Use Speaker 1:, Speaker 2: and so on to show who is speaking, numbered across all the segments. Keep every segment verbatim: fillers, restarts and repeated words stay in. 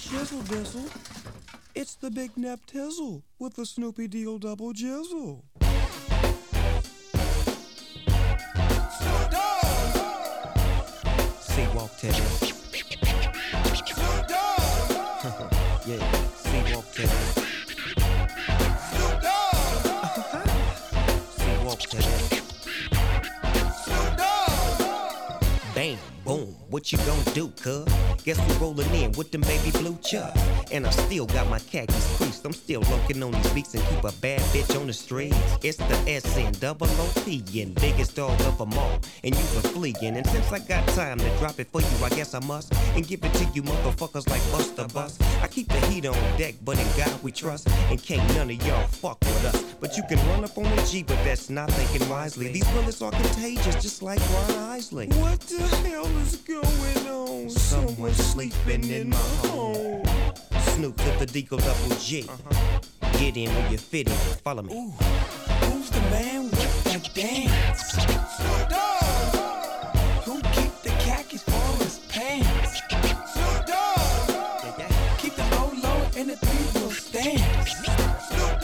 Speaker 1: shizzle dizzle. It's the Big Nep Tizzle with the Snoopy Deal Double Jizzle. Snoop Dogg! See, walk to this. Snoop Dogg! Yeah, see, walk to this. Snoop Dogg! See, walk to this. Snoop Dogg! Bam, boom, what you gonna do, cuz? Guess we rollin' in with them baby blue chucks. And I still got my khakis creased. I'm still lurking on these beats and keep a bad bitch on the streets. It's the S N double O P and biggest dog of them all. And you been fleeing. And since I got time to drop it for you, I guess I must. And give it to you motherfuckers like Buster Bus. I keep the heat on deck, but in God we trust. And can't none of y'all fuck with us. But you can run up on the G, but that's not thinking wisely. These bullets are contagious, just like Ron Isley. What the hell is going on? Someone sleeping in my home. Snoop to the Deagle Double G. Uh-huh. Get in where you fit in. Follow me. Ooh, who's the man with that dance? Snoop Dogg. Who keep the khakis for his pants? Snoop Dogg. Keep the low low and the three will stand. Snoop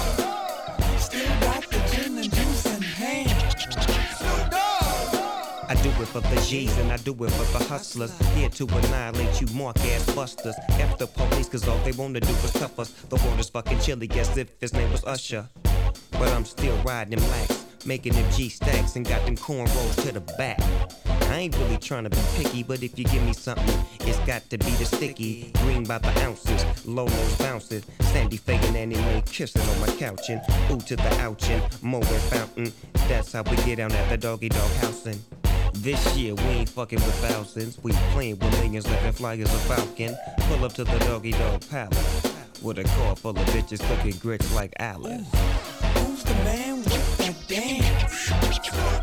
Speaker 1: Dogg. Still got the gin and juice in hand. Snoop Dogg. I do it for the G's and I do it for the hustlers. Here to annihilate you mark ass busters. F the police cause all they wanna do is cuff us. The world is fucking chilly as if his name was Usher. But I'm still riding them lax, making them G stacks and got them cornrows to the back. I ain't really trying to be picky, but if you give me something, it's got to be the sticky. Green by the ounces, Lolo's bouncing, Sandy Faye and Annie Mae kissing on my couch and ooh to the ouchin', Moet fountain. That's how we get down at the doggy dog housing. This year we ain't fucking with thousands, we playing with millions like a fly as a falcon. Pull up to the doggy dog palace with a car full of bitches cooking grits like Alice. Ooh, who's the man with that dance? Snoop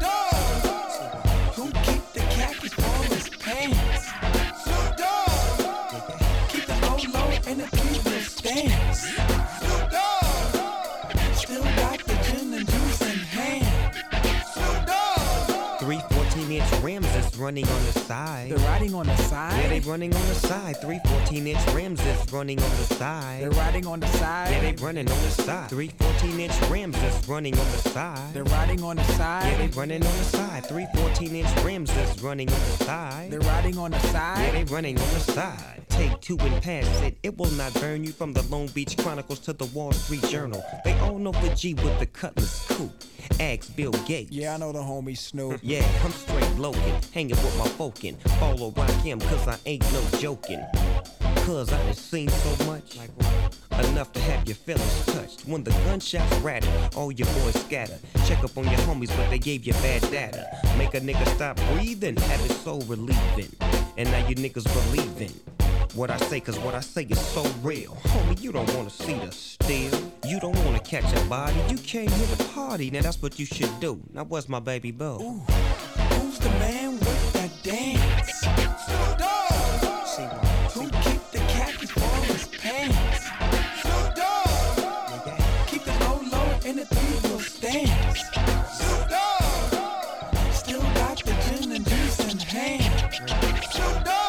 Speaker 1: Dogg. Who keep the khakis for his pants? Snoop Dogg. Keep the low low and the three will stand. Snoop Dogg. Still got the gin and juice in hand. Snoop Dogg. Three fourteen inch rims is running on the side.
Speaker 2: They're riding on the side?
Speaker 1: Yeah, they running on the side. Three fourteen inch rims is running on the side.
Speaker 2: They're riding on the side?
Speaker 1: Yeah, they running on the side. Three fourteen inch rims is running on the side.
Speaker 2: They're riding on the side?
Speaker 1: Yeah, they running on the side. Three fourteen inch rims is running on the side.
Speaker 2: They're riding on the side?
Speaker 1: Yeah, they running on the side. Take two and pass it. It will not burn you from the Long Beach Chronicles to the Wall Street Journal. They all know the G with the Cutlass coupe. Ask Bill Gates.
Speaker 2: Yeah, I know the homie Snoop.
Speaker 1: Yeah, I'm straight loking, hanging with my folkin'. Follow rock him, cause I ain't no joking. Cause I done seen so much, like enough to have your feelings touched. When the gunshots rattle, all your boys scatter. Check up on your homies, but they gave you bad data. Make a nigga stop breathing, have it so relieving. And now you niggas believing what I say, cause what I say is so real. Homie, you don't wanna see the steal. You don't wanna catch a body. You came here to party, now that's what you should do. Now where's my baby boo? Ooh, who's the man with that dance? Snoop Dogg. See what? Who keep the khakis for his pants? Snoop Dogg. Keep the low low and the three will stand. Snoop Dogg. Still got the gin and juice in hand. Snoop Dogg.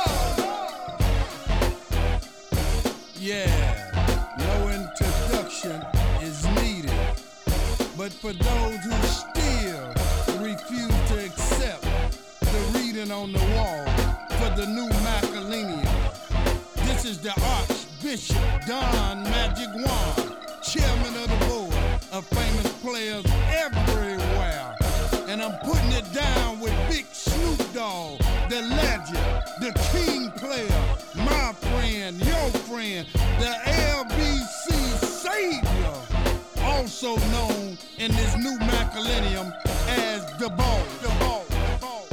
Speaker 3: Yeah, no introduction is needed. But for those who still refuse to accept the reading on the wall for the new Macarlenium, this is the Archbishop Don Magic Wand, chairman of the board of famous players everywhere. And I'm putting it down with Big Snoop Dogg, the legend, the king player, my friend, your friend, the L B C savior, also known in this new Macarlenium as the Ball. The Ball. The Ball.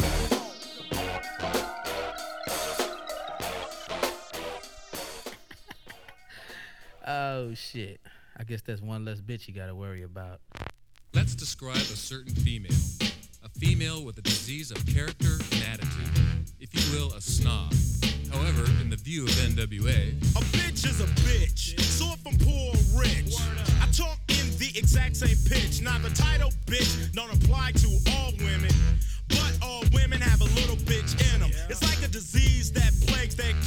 Speaker 4: Oh shit. I guess that's one less bitch you gotta worry about.
Speaker 5: Let's describe a certain female. A female with a disease of character and attitude. If you will, a snob. However, in the view of N W A,
Speaker 6: a bitch is a bitch, sort from poor or rich. I talk in the exact same pitch. Now the title bitch don't apply to all women, but all women have a little bitch in them. It's like a disease that plagues their character.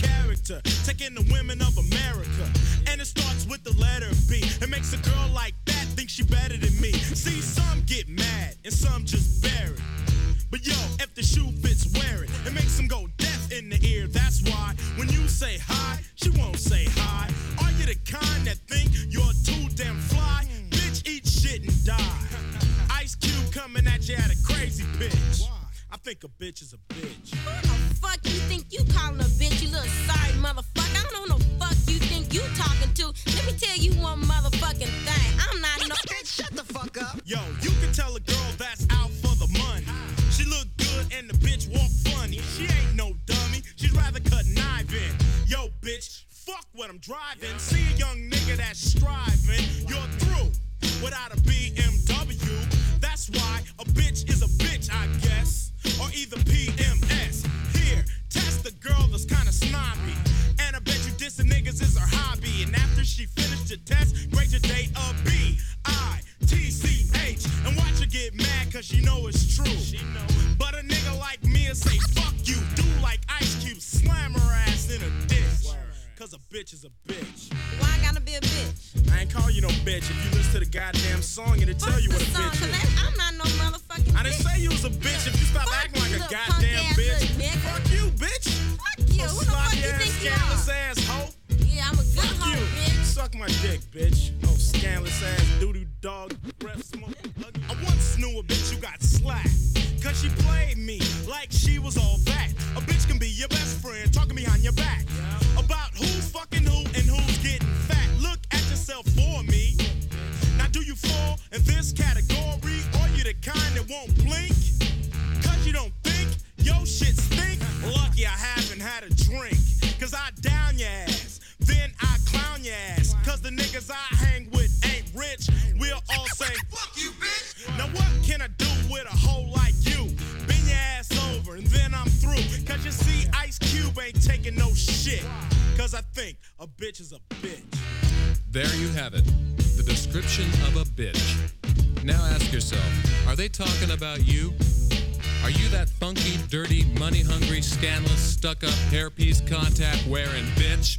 Speaker 6: character, taking the women of America. And it starts with the letter B. It makes a girl like that think she better than me. See, some get mad and some just bear it. But yo, if the shoe fits, wear it. It makes them go deaf in the ear. That's why when you say hi, she won't say hi. Are you the kind that think you're too damn fly? Bitch, eat shit and die. Ice Cube coming at you at a crazy pitch. I think a bitch is a bitch.
Speaker 7: Who the fuck you think you calling a bitch, you little sorry motherfucker? I don't know the fuck you think you talking to. Let me tell you one motherfucking thing. I'm not no bitch. Shut the fuck up.
Speaker 6: Yo, you can tell a girl that's out for the money. She look good and the bitch walk funny. She ain't no dummy. She'd rather cut knife in. Yo, bitch, fuck what I'm driving. See a young nigga that's striving. You're through without a B M W. That's why a bitch is a bitch, I guess. Or either P M S. Here, test the girl that's kinda snobby. And I bet you dissing niggas is her hobby. And after she finished the test, grade your date a B I T C H. And watch her get mad cause she know it's true. But a nigga like me'll say fuck you. Do like Ice Cube, slam her ass in a ditch. Cause a bitch is a bitch.
Speaker 7: Why I gotta be a bitch?
Speaker 6: I ain't call you no bitch. If you listen to the goddamn song, it'll tell you what a
Speaker 7: Fuck the song,
Speaker 6: bitch
Speaker 7: cause
Speaker 6: is.
Speaker 7: that- I'm not no motherfucking
Speaker 6: I didn't
Speaker 7: bitch.
Speaker 6: say you was a bitch if you stop
Speaker 7: Fuck
Speaker 6: acting like
Speaker 7: you,
Speaker 6: a
Speaker 7: little
Speaker 6: goddamn
Speaker 7: punk-ass
Speaker 6: bitch.
Speaker 7: little nigga.
Speaker 6: Fuck you, bitch.
Speaker 7: Fuck you. Who the fuck
Speaker 6: Sloppy
Speaker 7: you
Speaker 6: ass,
Speaker 7: think you
Speaker 6: scandalous
Speaker 7: are?
Speaker 6: ass hoe.
Speaker 7: Yeah, I'm a good
Speaker 6: Fuck
Speaker 7: hoe,
Speaker 6: you.
Speaker 7: bitch.
Speaker 6: Suck my dick, bitch. Oh, scandalous ass doo-doo dog breath smoke. I once knew a bitch who got slapped. Cause she played me like she was all that. A bitch can be your best friend talking behind your back. About who's fucking who and who's getting fat. Look at yourself for me. Now do you fall in this category? Or you the kind that won't blink? Cause you don't think your shit stink? Lucky I haven't had a drink. Cause I down your ass. Then I clown your ass. Cause the niggas I hang with ain't rich. We'll all say, fuck you, bitch. Now what can I do with a hoe like you? Bend your ass over and then I'm through. Cause you see, Ice Cube ain't taking no shit. Cause I think a bitch is a bitch.
Speaker 5: There you have it, the description of a bitch. Now ask yourself, are they talking about you? Are you that funky, dirty, money-hungry, scandalous, stuck-up, hairpiece contact wearing bitch?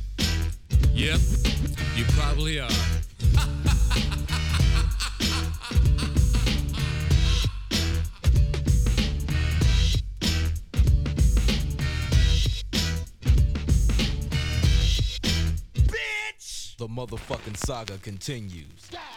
Speaker 5: Yep, you probably are.
Speaker 6: Bitch!
Speaker 1: The motherfucking saga continues.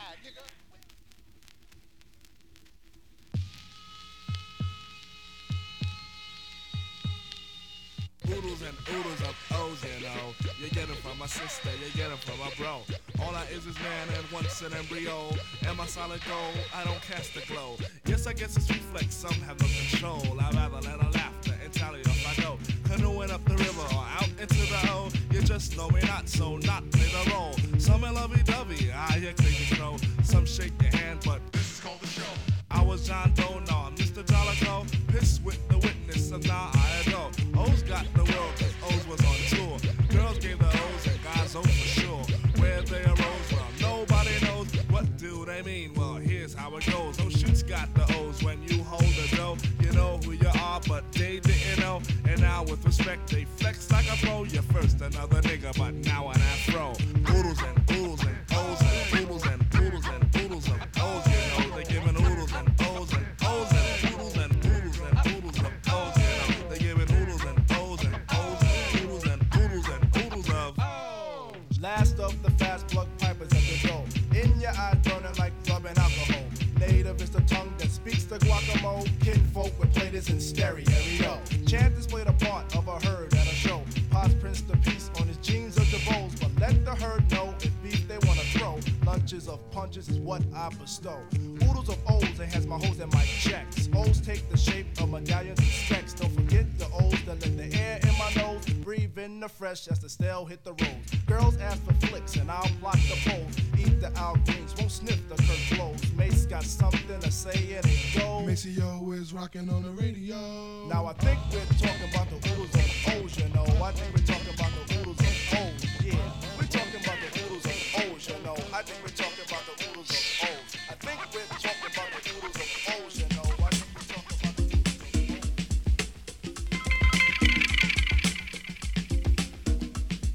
Speaker 8: Oodles and oodles of O's, you know. You get them from my sister, you get them from my bro. All I is is man and once an embryo. Am I solid gold? I don't cast a glow. Yes, I guess it's reflex, some have no control. I'd rather let her laughter and tally off I go. Canoeing up the river or out into the O. You just know me not, so not play the role. Some are lovey-dovey, I hear crazy crow. Some shake your hand, but this is called the show. I was John Doe, no, I'm Mister Jollico. Pissed with the witness, and now I adore. O's got the world, cause O's was on tour. Girls gave the O's and guys O for sure. Where they arose, well, nobody knows. What do they mean? Well, here's how it goes. Oh, shoots got the O's when you hold the dough. You know who you are, but they didn't know. And now with respect, they flex like a pro. You're first another nigga, but now an afro. Oodles and oodles and O's and oodles and oodles and oodles of O's. You know, they giving oodles and O's and O's and oodles and oodles and oodles of O's. You know, they giving oodles and O's and O's and oodles and oodles and oodles of O's.
Speaker 9: Last of the fast plug pipers at the door. In your eye burning like rubbing alcohol. Native is the tongue that speaks the guacamole. Kinfolk with platers in stereo. Chanters played a part of a herd at a show. Paz prints the piece on his jeans of the bowls. But let the herd know if beef they wanna throw. Lunches of punches is what I bestow. Oodles of O's enhance my hoes and my checks. O's take the shape of medallions and specs. Don't forget the O's that let the air in my nose. Breathe in the fresh as the stale hit the road. Girls ask for flicks and I'll block the poles. Eat the Al Greens, won't sniff the Kirk blows. Mace got something to say and it goes.
Speaker 3: Maceo is rocking on the radio.
Speaker 9: Now I think we're talking about the oodles of O's, you know. I think we're talking about the oodles of O's, yeah. We're talking about the oodles of O's, you know. I think we're talking about the oodles of O's. I think we're talking about the oodles of O's, you know. I think we're talking about the oodles of O's.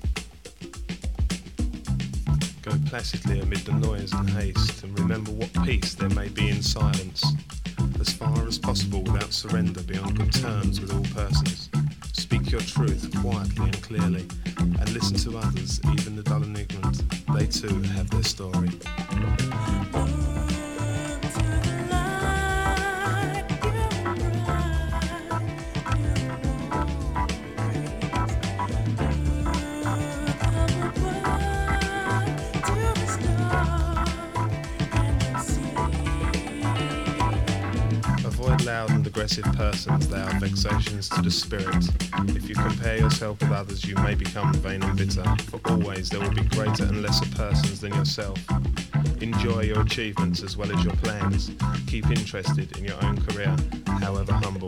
Speaker 10: Go placidly amid the noise and haste, and remember what peace there may be in silence. As far as possible without surrender, be on good terms with all persons. Speak your truth quietly and clearly, and listen to others, even the dull and ignorant. They too have their story. Loud and aggressive persons, they are vexations to the spirit. If you compare yourself with others, you may become vain and bitter, for always there will be greater and lesser persons than yourself. Enjoy your achievements as well as your plans. Keep interested in your own career, however humble.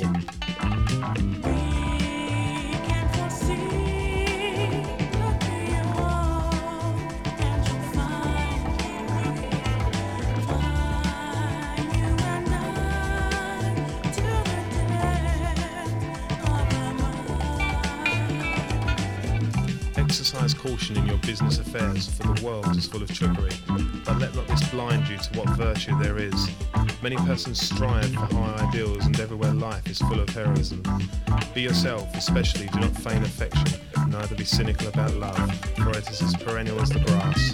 Speaker 10: Exercise caution in your business affairs, for the world is full of trickery. But let not this blind you to what virtue there is. Many persons strive for high ideals, and everywhere life is full of heroism. Be yourself, especially do not feign affection, neither be cynical about love, for it is as perennial as the grass.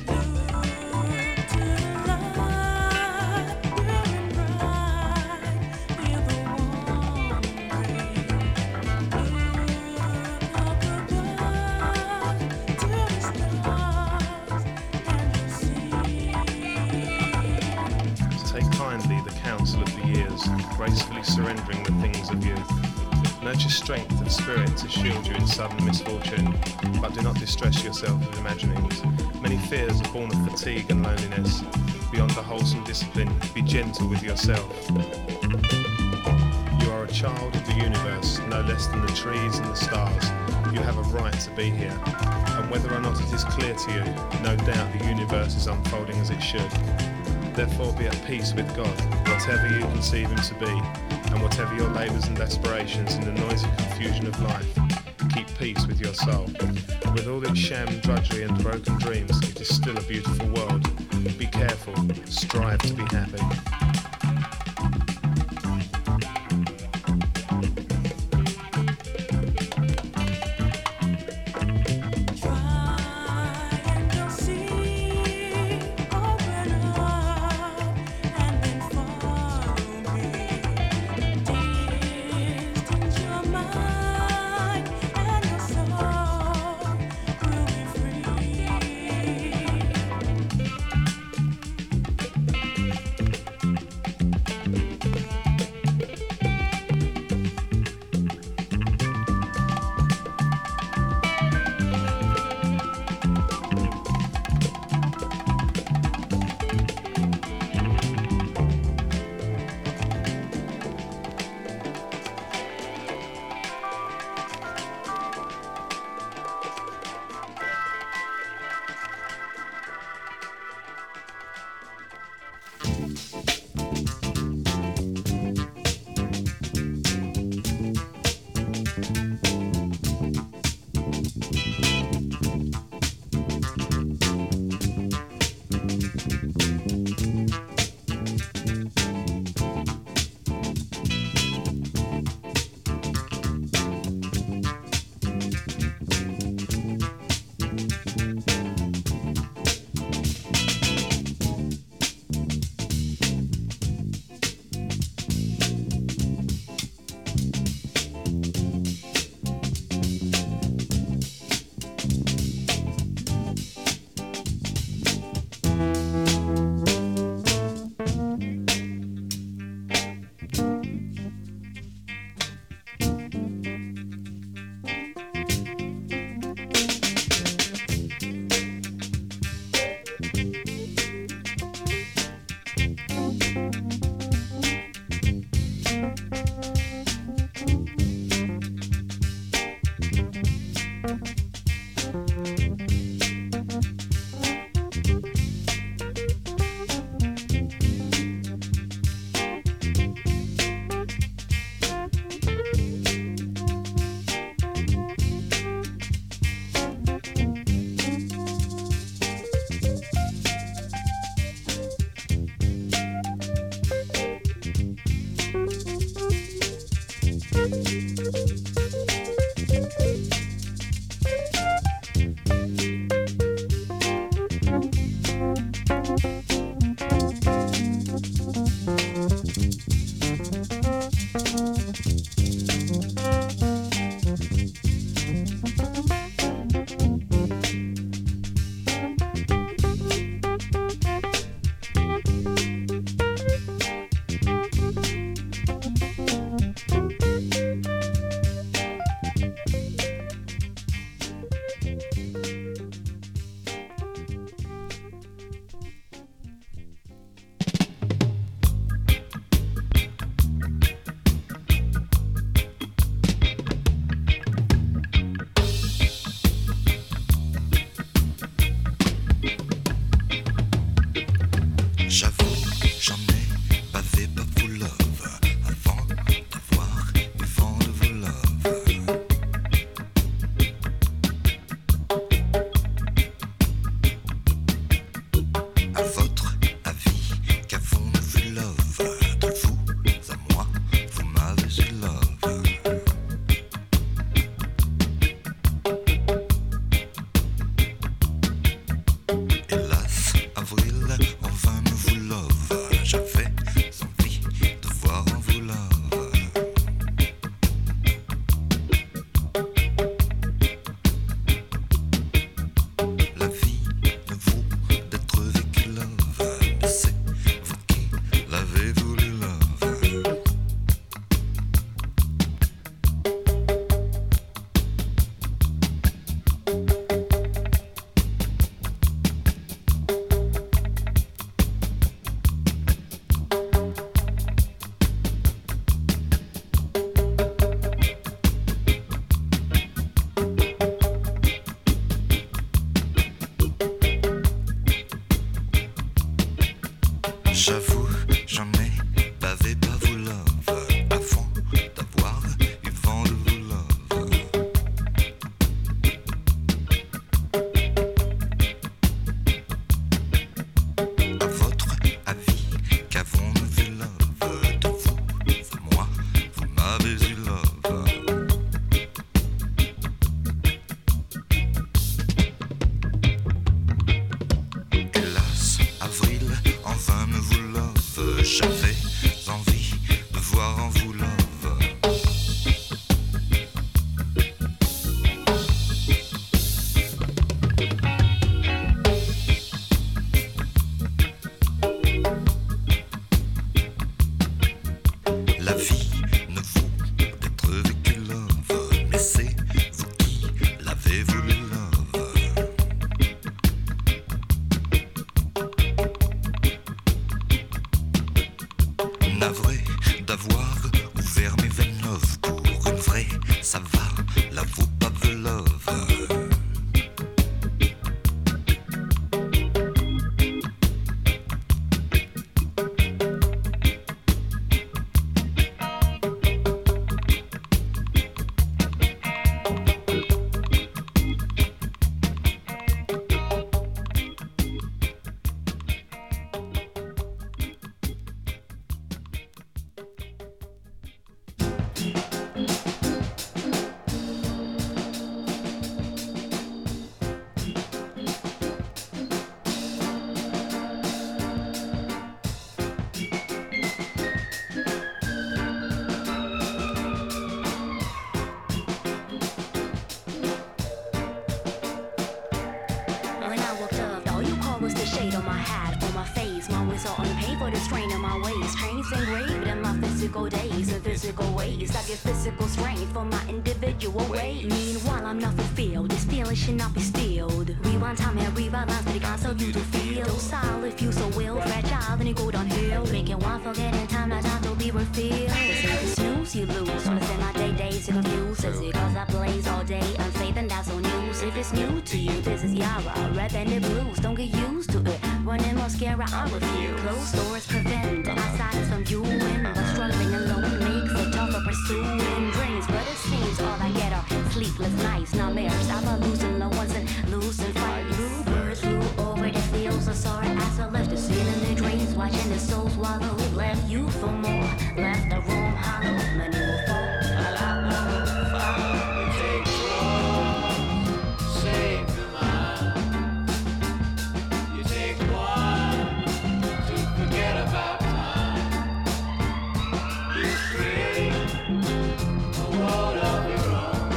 Speaker 10: Gracefully surrendering the things of youth. Nurture strength of spirit to shield you in sudden misfortune, but do not distress yourself with imaginings. Many fears are born of fatigue and loneliness. Beyond the wholesome discipline, be gentle with yourself. You are a child of the universe, no less than the trees and the stars. You have a right to be here, and whether or not it is clear to you, no doubt the universe is unfolding as it should. Therefore be at peace with God, whatever you conceive him to be, and whatever your labours and aspirations in the noisy confusion of life. Keep peace with your soul. With all its sham, drudgery and broken dreams, it is still a beautiful world. Be careful, strive to be happy.
Speaker 11: J'avoue, j'en ai bavé pas vous love, avant d'avoir eu vent de vous love. À votre avis, qu'avons-nous vu love? De vous, de moi, vous m'avez eu love. Hélas, avril, en vain me vous love. J'avais envie de voir en vous love. La vie ne vaut d'être vécue love, mais c'est vous qui l'avez voulu love. Navré d'avoir ouvert mes veines love pour une vraie, ça va, la vaut pas de love.
Speaker 12: When I woke up, all you called was the shade on my hat, on my face. My whistle on the pain for the strain on my waist. Pains engraved in my physical days and physical ways. I get physical strength for my individual ways. Meanwhile, I'm not fulfilled. This feeling should not be stilled. Rewind time and revive life to the console you to feel. Docile if you so will, fragile, then you go downhill. Making one forgetting time, not time to be refilled. It's like a snooze, you lose. Wanna spend my day days to confuse. Is it cause I blaze all day? Unsafe and that's on news. If it's new to you, this is Yara. Red and the blues, don't get used to it. Running mascara, I refuse. Closed doors prevent outsiders from viewing. But struggling alone makes it tougher pursuing dreams. But it seems all I get are sleepless nights, nightmares. I'm a losing loved ones and losing fight. Bluebirds flew over the fields of sorry as I left the scene in the dreams. Watching the soul swallow. Left you for more, left the room hollow. Many will fall, a lot more will follow. You take drugs, save your mind. You take one to forget about time. You create a world of your own,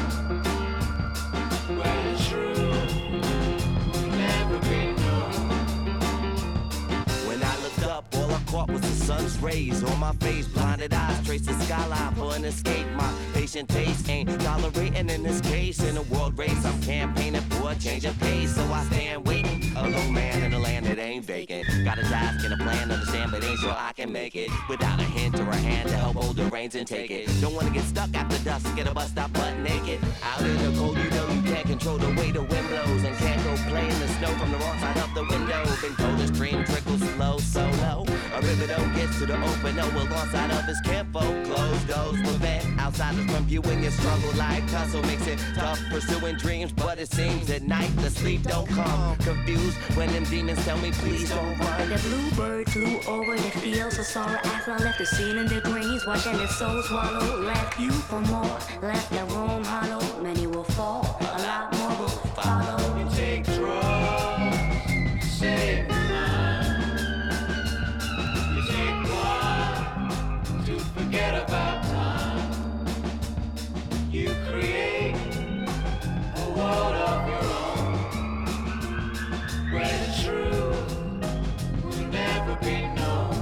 Speaker 12: where the truth will never be known.
Speaker 13: When I looked up, all I caught was the sun's rays on my face. Blinded eyes trace the skyline for an escape. My patient taste ain't tolerating in this case. In a world race, I'm campaigning for a change of pace. So I stand waiting, a lone man in a land that ain't vacant. Got a task and a plan, understand, but ain't sure I can make it. Without a hint or a hand to help hold the reins and take it. Don't wanna get stuck after dusk, get a bus stop butt naked. Out in the cold, you know you can't control the way the wind blows. And can't go play in the snow from the wrong side of the window. Been told the stream trickles slow, so low. A river don't get to the open, no, alongside of his kinfolk. Closed doors prevent outsiders from viewing your struggle like tussle. Makes it tough pursuing dreams, but it seems at night the sleep don't come. Confused when them demons tell me please don't run.
Speaker 12: The bluebird flew over the fields of sorrow as I left the scene in the dreams. Watching the soul swallow, left you for more, left the room hollow. Many will fall, a lot more will follow. You take drugs, save your mind. You take one to forget about time. You create a world of your own, where the truth will never be known.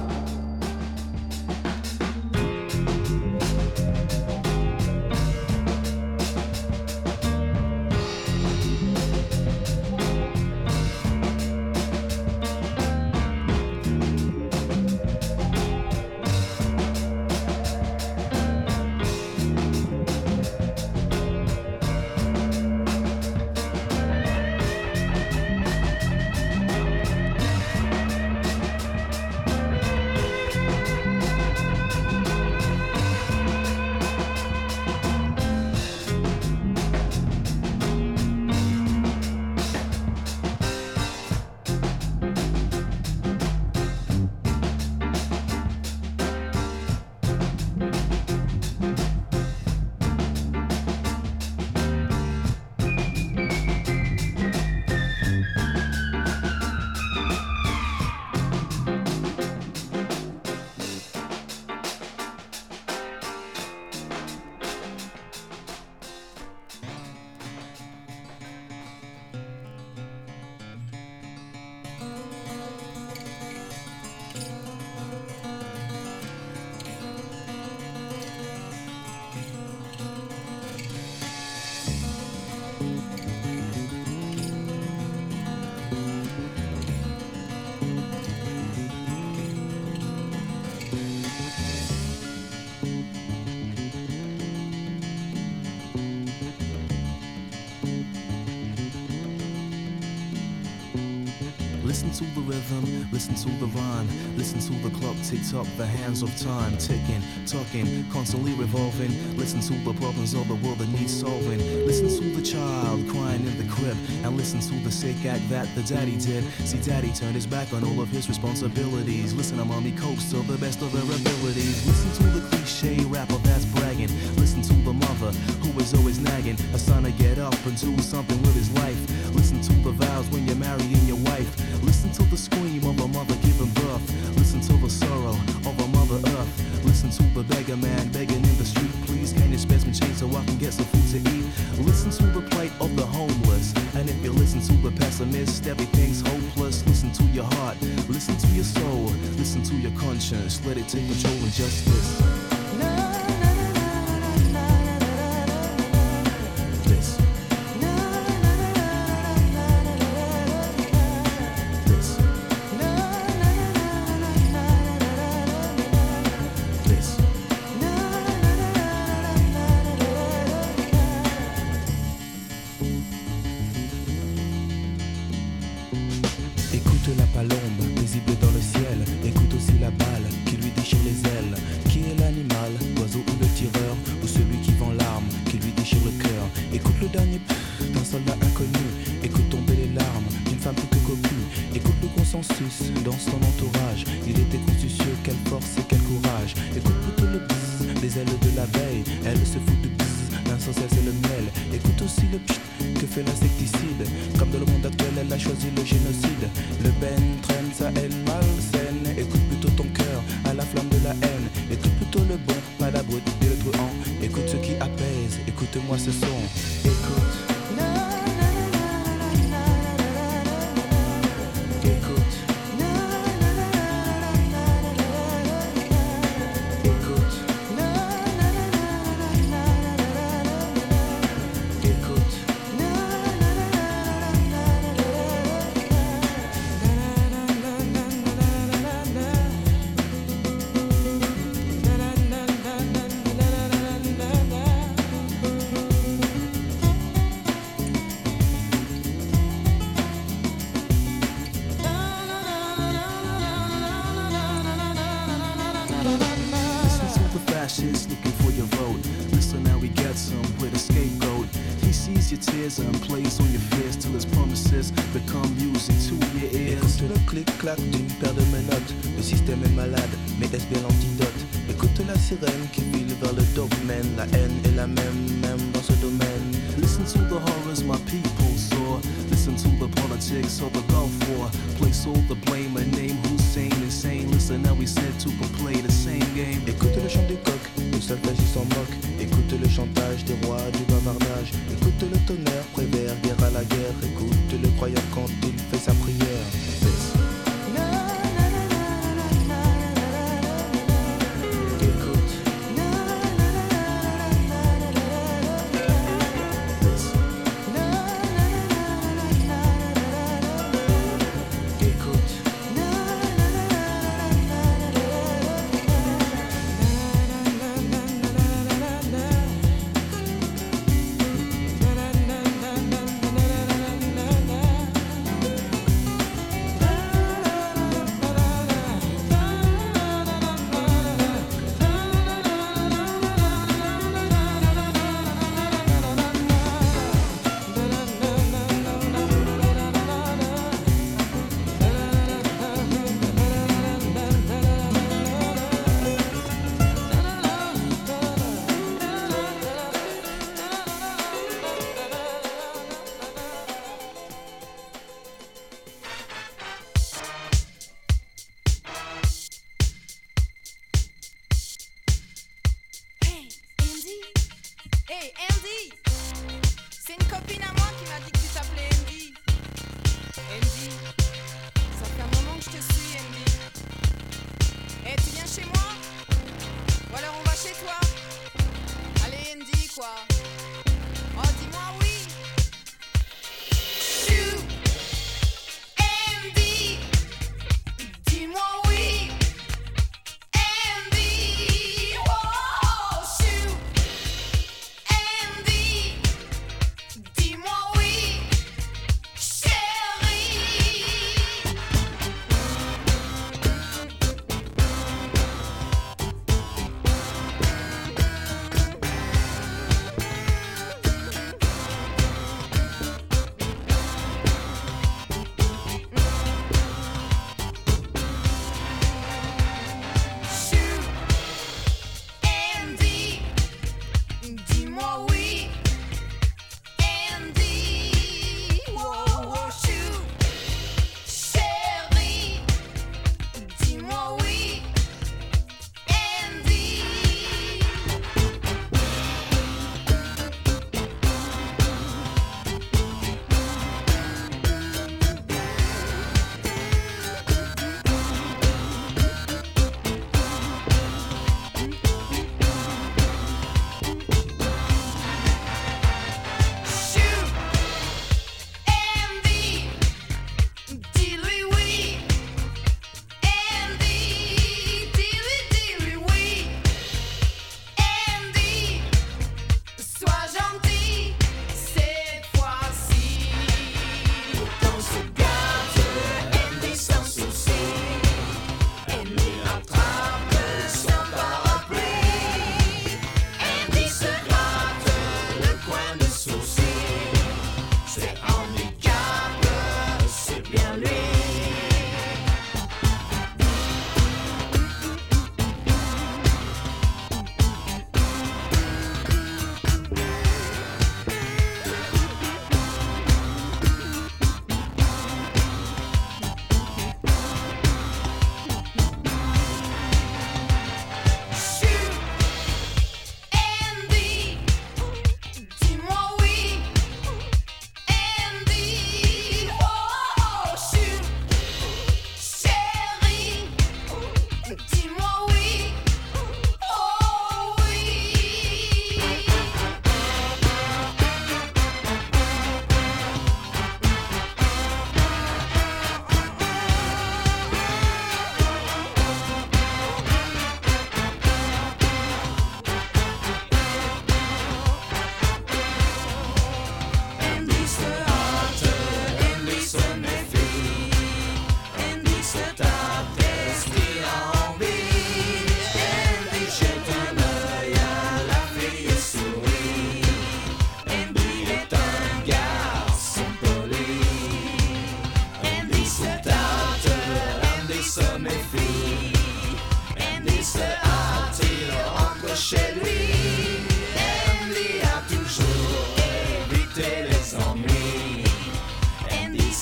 Speaker 14: Listen to the rhythm, listen to the rhyme, listen to the clock tick tock, the hands of time ticking, talking, constantly revolving. Listen to the problems of the world that need solving. Listen to the child crying in the crib, and listen to the sick act that the daddy did. See, daddy turned his back on all of his responsibilities. Listen to mommy coast to the best of her abilities. Listen to the cliche rapper that's bragging. Listen to the mother who is always nagging her son to get up and do something with his life. Listen to the vows when you're marrying your wife. Listen to the scream of a mother giving birth. Listen to the sorrow of a mother earth. Listen to the beggar man begging in the street. Please, can you spare some change so I can get some food to eat? Listen to the plight of the homeless. And if you listen to the pessimist, everything's hopeless. Listen to your heart, listen to your soul, listen to your conscience. Let it take control and justice. Looking for your vote. Listen, now we get some with a scapegoat. He sees your tears and plays on your fears till his promises become music to your ears.
Speaker 15: Écoute le clic-clac d'une paire de menottes. Le système est malade, mais est-ce bien l'antidote? Écoute la sirène qui file vers le domaine. La haine est la même, même dans ce domaine.
Speaker 14: Listen to the horrors my people saw. Listen to the politics of the Gulf War. Place all the blame and name Hussein insane. Listen, now we said to can play the same game.
Speaker 15: Écoute le chant des coqs, le solfège il s'en moque. Écoute le chantage des rois du bavardage. Écoute le tonnerre, prévert, guerre à la guerre. Écoute le croyant quand il fait sa prière.
Speaker 16: Na na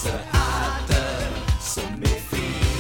Speaker 16: se hâte, se méfie.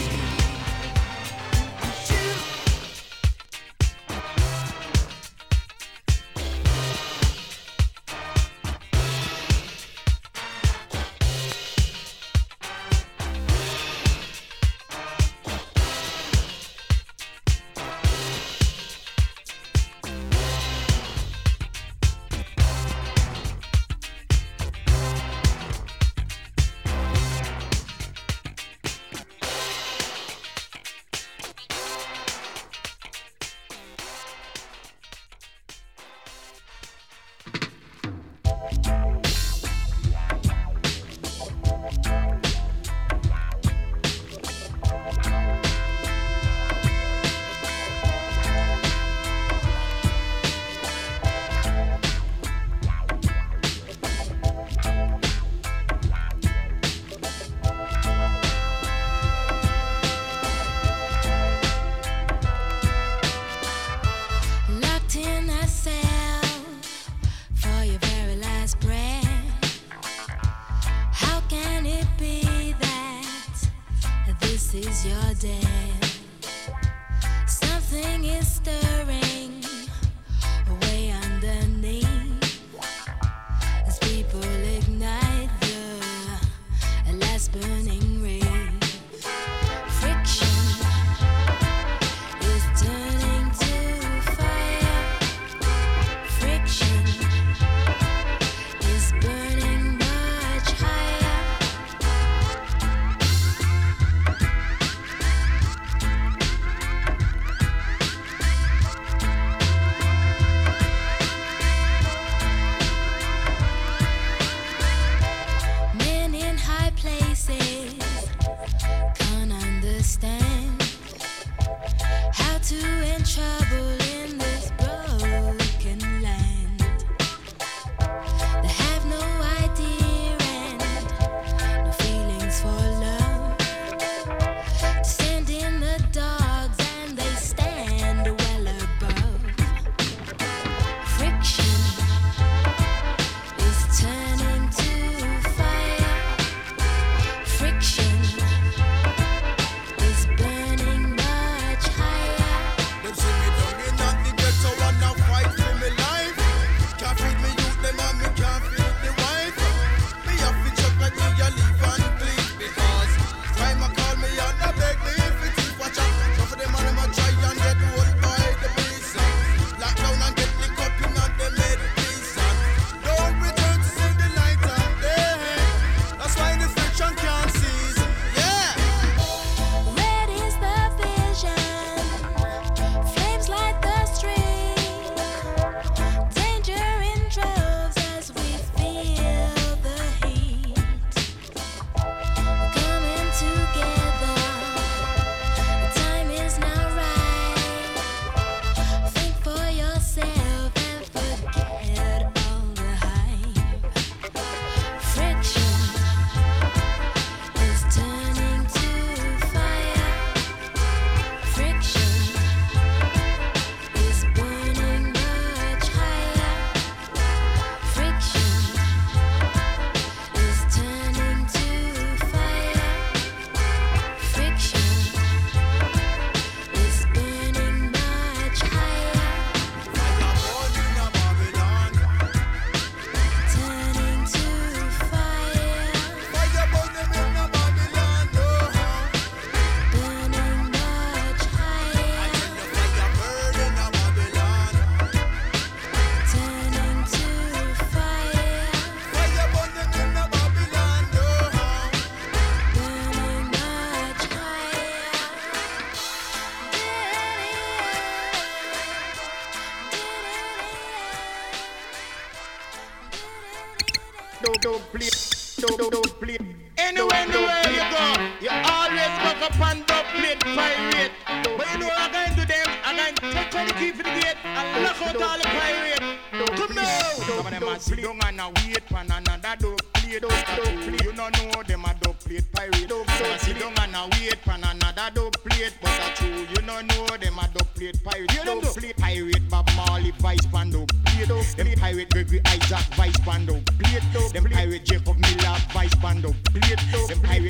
Speaker 17: don't play, don't, don't, don't play. Anywhere, anywhere you go, you always walk up and don't play pirate. But you know what I'm going to do them? I'm going to take all the key for the gate and lock out all the pirate. Come now! Some of them are sit down and a wait for another don't play, don't play. You don't know them a don't play pirate. Some sit down and a wait for another don't play, but a true. You don't know them a don't play pirate. You don't play pirate Bob Marley, Vice Bando. Them pirate Gregory Isaac, Vice Bando. Them pirate Jacob Miller, Vice Bando. Them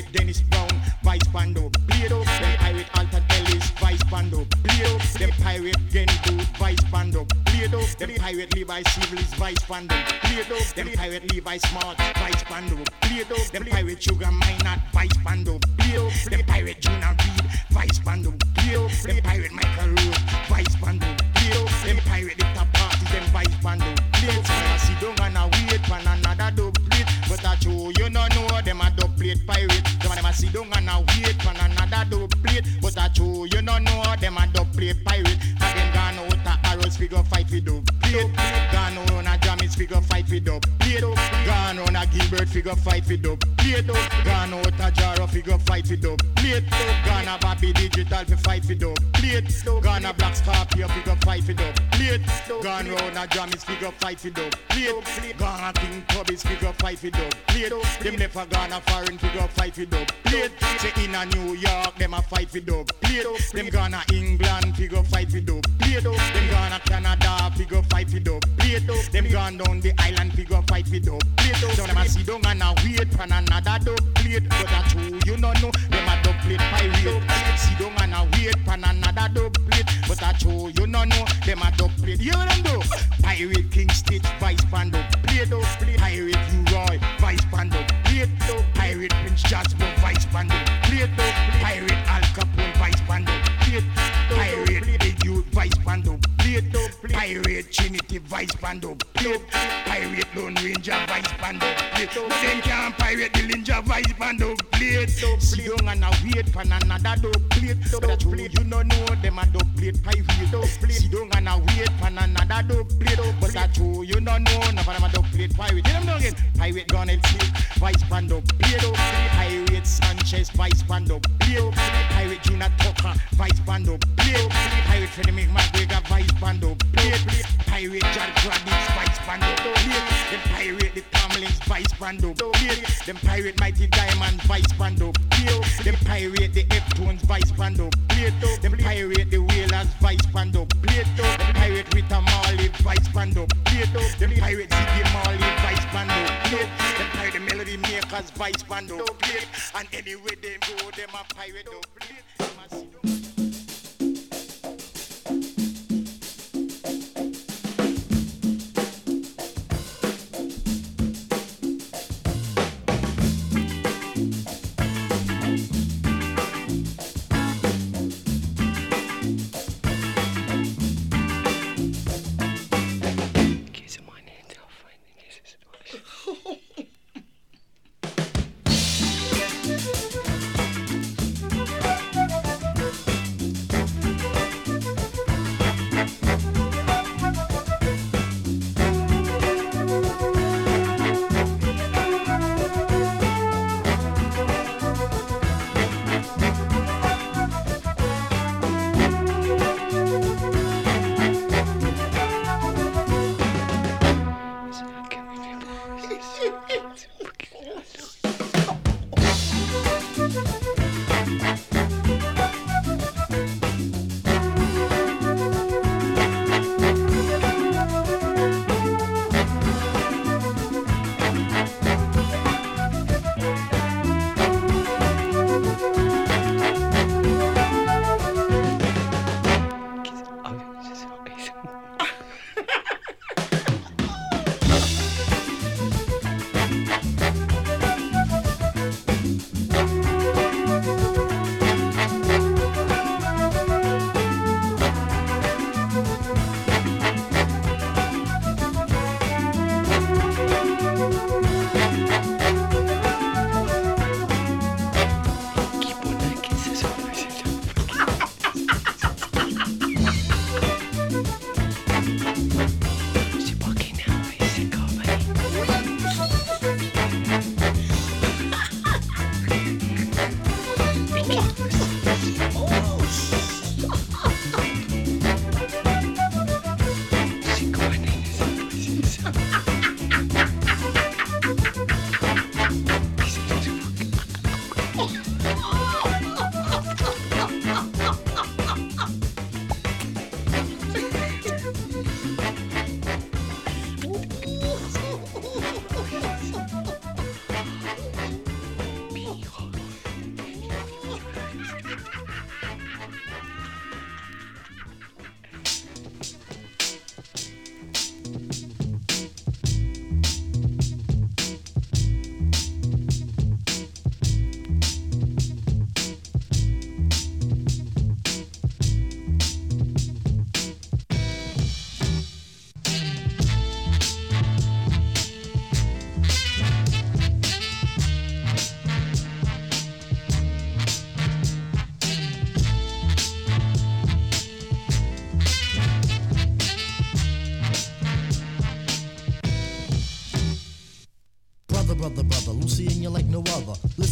Speaker 17: pirate Dennis Brown, Vice Pando, Play-Doh. Them pirate Alton Ellis, Vice Pando, Play-Doh. Them pirate Genny Booth, Vice Pando, Play-Doh. Them pirate Levi Sibbles, Vice Pando, Play-Doh. Them pirate Levi Smart, Vice Pando, Play-Doh. Them pirate Sugar Minot, Vice Pando, Play-Doh. Them pirate Jonah Reed, Vice Pando, Play-Doh. Them pirate Michael Rowe, Vice Pando, Play-Doh. Them pirate the top parties, them Vice Pando, Play-Doh. I see don't gonna wait for another dub plate, but I show you no know them a dub plate pirate. Them them a see don't gonna wait for another dub plate, but I show you no know them a dub plate pirate. And them gone out a arrows figure fight for dub plate. Gone on a Jamis figure fight for dub plate. Gone on a Gilbert figure fight for dub plate. Gone out a Jaro figure fight for dub plate. Gone a Bobby Digital for fight for dub plate. Gone a Black Scorpio figure fight for dub plate. Gone round a Jamis figure fight for dub plate. Gone a King Tubby's figure fight for dub plate. Them never gone a foreign figure fight for dub plate. Say in a New York them a fight for dub plate. Them gone a England figure fight for dub plate. Them gone a Canada figure fight for dub plate. Them gone down the island figure fight for dub plate. So them a sit down and a wait for another dub plate. But that's who you no know them a dub plate pirate. Sit down and a wait for another dub plate. But that's who you no know them a dub plate. You know them do. Pirate King Stitch, Vice Pando, Play-Doh. Pirate U-Roy, Vice Pando, Play-Doh. Pirate Prince Jasper, Vice Pando, Play-Doh. Pirate Al Capone, Vice Pando, Play-Doh. Pirate Big Youth, Vice Pando, Play-Doh. Pirate Trinity, Vice Pando, Play-Doh. Pirate Lone Ranger, Vice Pando, Play-Doh. But then can't pirate the Ninja, Vice Pando, Play-Doh. Sit down and a wait for another dub plate. But that's who you no know them a dub plate pirate. Sit down and a wait for another dub plate. But that's who you no know never them a dub plate pirate. You them know again. Pirate Gunel Silk, Vice Pando, Play-Doh. Pirate Sanchez, Vice Pando, Play-Doh. Pirate Juna Tucker, Vice Pando, Play-Doh. Pirate Freddie McGregor, Vice Pando, Play-Doh. Pirate John Kraditz, Vice Pando, Play-Doh. Them pirate the Tomlins, Vice Pando, Play-Doh. Them pirate Mighty Diamond, Vice Pando, Play-Doh. Them pirate the F-Tones, Vice Pando, Play-Doh. Them pirate the Whalers, Vice Pando, Play-Doh. Them pirate Rita Marley, Vice Pando, Play-Doh. Them pirate Ziggy Marley, Vice Pando, Play-Doh. Them pirate the Melody Makers, Vice Pando, Play-Doh. And anyway they go, them a pirate, Play-Doh.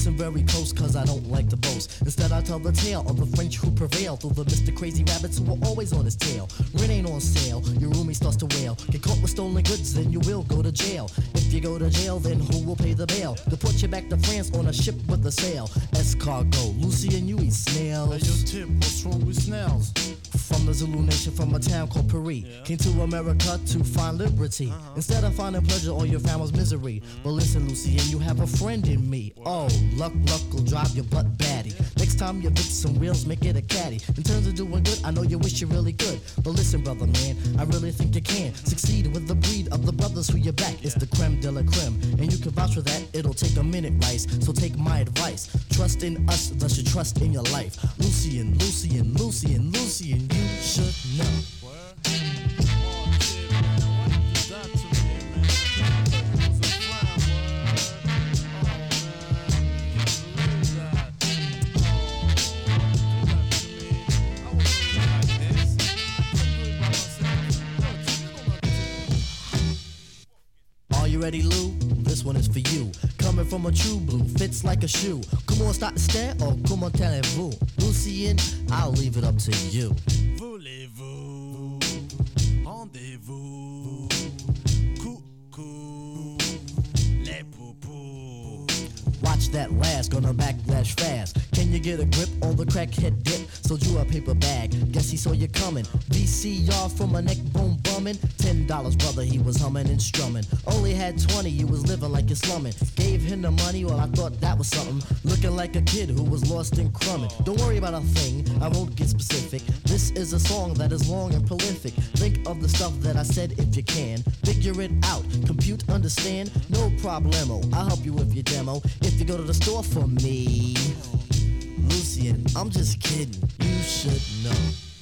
Speaker 18: listen very close, cause I don't like to boast. Instead I tell the tale of the French who prevail through the Mister Crazy Rabbits who were always on his tail. Rent ain't on sale, your roomie starts to wail. Get caught with stolen goods, then you will go to jail. If you go to jail, then who will pay the bail? Deport you back to France on a ship with a sail. Escargot, Lucy and you eat snails.
Speaker 3: Hey, yo, Tip, what's wrong with snails?
Speaker 18: From the Zulu nation, from a town called Paris. Yeah. Came to America to find liberty. Uh-huh. Instead of finding pleasure, all you found was misery. Mm-hmm. But listen, Lucy, and you have a friend in me. Wow. Oh, luck, luck will drive your butt batty. Yeah. Next time you fix some wheels, make it a caddy. In terms of doing good, I know you wish you really could. But listen, brother, man, I really think you can succeed with the breed of the brothers who you back. Yeah. It's the creme de la creme, and you can vouch for that. It'll take a minute, Rice. So take my advice. Trust in us, thus you trust in your life. Lucy and Lucy and Lucy and Lucy and you should know. Are you ready, Lou? This one is for you. Coming from a true blue, fits like a shoe. Come on, start to stare, or come on, tellez-vous. Lucien, I'll leave it up to you.
Speaker 3: Voulez-vous, rendez-vous, coucou, les poupous.
Speaker 18: Watch that last, gonna backlash fast. Can you get a grip on the crackhead dip? Sold you a paper bag, guess he saw you coming. V C R from a neck bone bumming. Ten dollars, brother, he was humming and strumming. Only had twenty, you was living like you're slumming. Gave him the money, well, I thought that was something. Looking like a kid who was lost in crumbing. Don't worry about a thing, I won't get specific. This is a song that is long and prolific. Think of the stuff that I said if you can. Figure it out, compute, understand, no problemo. I'll help you with your demo. If you go to the store for me, Lucien, I'm just kidding, you should know.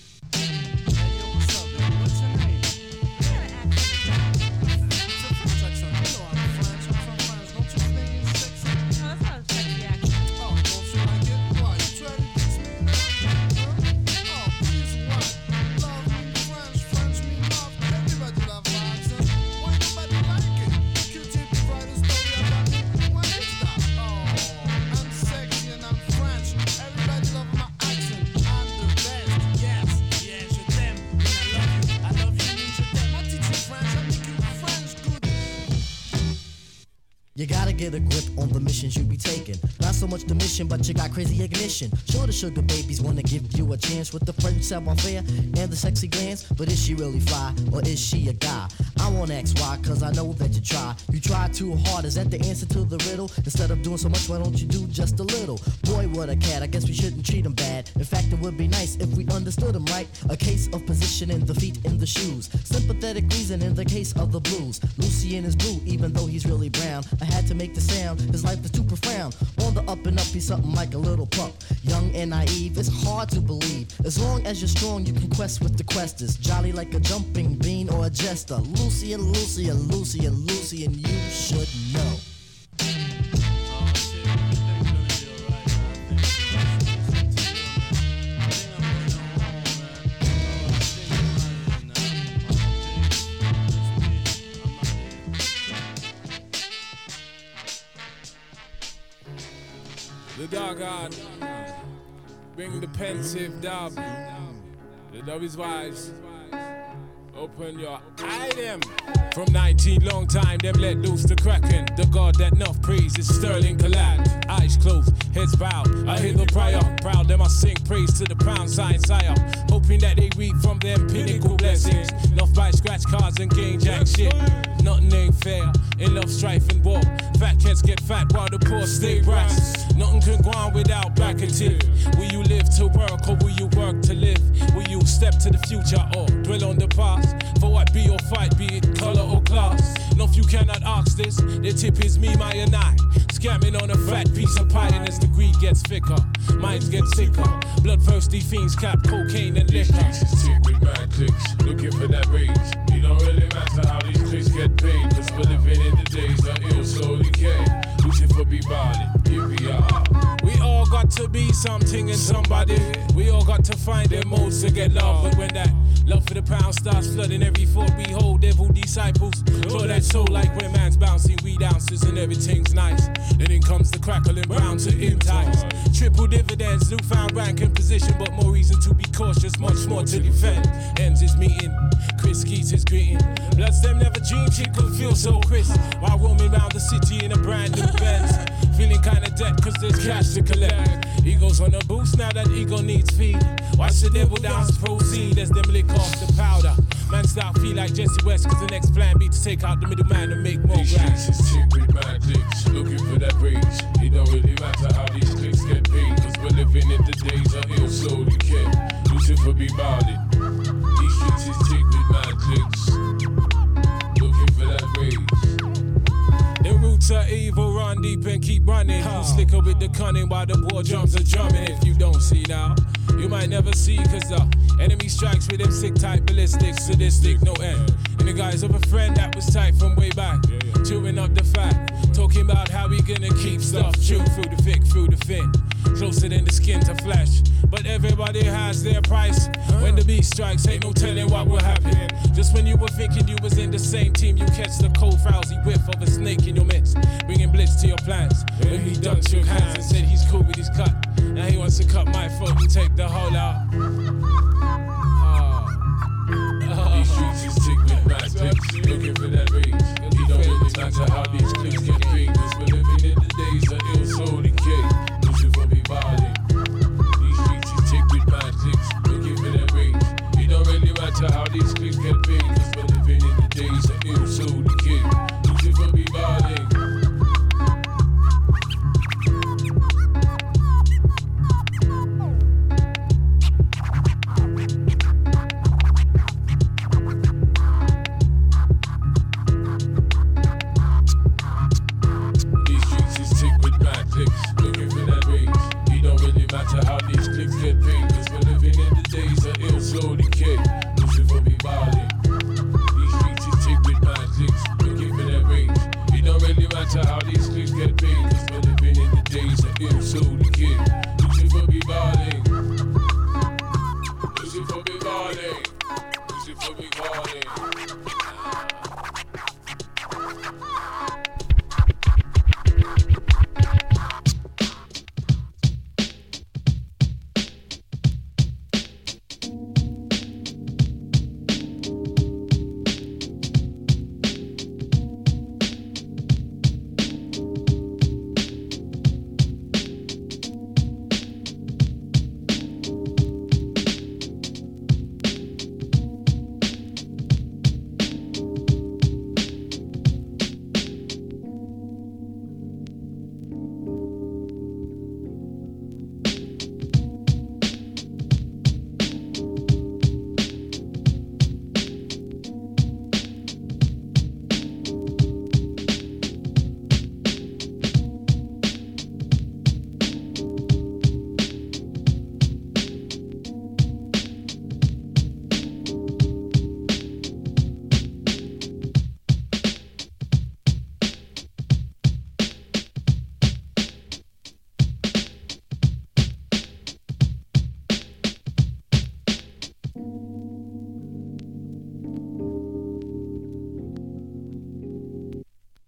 Speaker 18: You gotta get a grip on the missions you be taking. Not so much the mission, but you got crazy ignition. Sure, the sugar babies wanna give you a chance with the French savoir-faire and the sexy glance. But is she really fly, or is she a guy? I won't ask why, cause I know that you try. You try too hard, is that the answer to the riddle? Instead of doing so much, why don't you do just a little? Boy, what a cat, I guess we shouldn't treat him bad. In fact, it would be nice if we understood him right. A case of positioning the feet in the shoes. Sympathetic reason in the case of the blues. Lucien is blue, even though he's really brown. I had to make the sound, his life is too profound. On the up and up, he's something like a little pup. Young and naive, it's hard to believe. As long as you're strong, you can quest with the questers. Jolly like a jumping bean or a jester. Lucien, Lucien, Lucien, Lucien, you should know.
Speaker 19: The dog on, bring the pensive dub. The dub is wise. Open your eye them. From nineteen long time, them let loose the kraken. The god that enough praise is Sterling collab. Eyes closed, heads bowed. I hear the prayer. Proud them I sing praise to the pound sign sire. Hoping that they reap from them pinnacle blessings. Enough buy scratch cards and gain jack shit. Nothing ain't fair in love, strife and war. Fat cats get fat while the poor stay brass. Nothing can go on without back and teeth. Will you live to work or will you work to live? Will you step to the future or dwell on the past? For what be or fight, be it color or class. No, if you cannot ask this, the tip is me, my and I. Scamming on a fat piece of pie, and as the greed gets thicker, minds get sicker. Bloodthirsty fiends cap cocaine and liquor.
Speaker 20: These tick with mad clicks, looking for that rage. It don't really matter how these clicks get paid, cause we're living in the days of ill soul decay. Lucifer be ballin', here we are.
Speaker 19: We all got to be something and somebody. We all got to find their modes to get love, but when that Love for the pound starts flooding every thought we hold. Devil disciples, for that soul like when man's bouncing weed ounces and everything's nice. Then in comes the crackling brown to in times. Triple dividends, newfound rank and position, but more reason to be cautious, much more to defend. Ends his meeting, Chris Keats is greeting. Bloods them never dreamed she could feel so crisp while roaming around the city in a brand new Benz. Feeling kinda dead cause there's cash to collect. Ego's on a boost now that ego needs feed. Watch the devil dance proceed as them lick off the powder. Man start feel like Jesse West cause the next plan be to take out the middleman and make more
Speaker 20: These
Speaker 19: grass.
Speaker 20: streets is tick with mad clicks, looking for that breeze. It don't really matter how these clicks get paid, cause we're living in the days of ill soul decay. Lucifer be ballin'. These streets is tick with mad clicks, looking for that breeze.
Speaker 19: The roots are evil, run deep and keep running. You slicker with the cunning while the war drums are drumming. If you don't see now, you might never see, cause the enemy strikes with them sick type ballistic, sadistic, no end. In the guise of a friend that was tight from way back, chewing up the fat, talking about how we gonna keep stuff true through the thick, through the thin, closer than the skin to flesh. But everybody has their price. When the beast strikes, ain't no telling what will happen. Just when you were thinking you was in the same team, you catch the cold, frowsy whiff of a snake in your midst, bringing blitz to your plans. When he done shook hands and said he's cool with his cut, now he wants to cut my foot and take the whole out.
Speaker 20: These streets is tick with mad clicks, looking for that reach. It don't really matter how these clicks get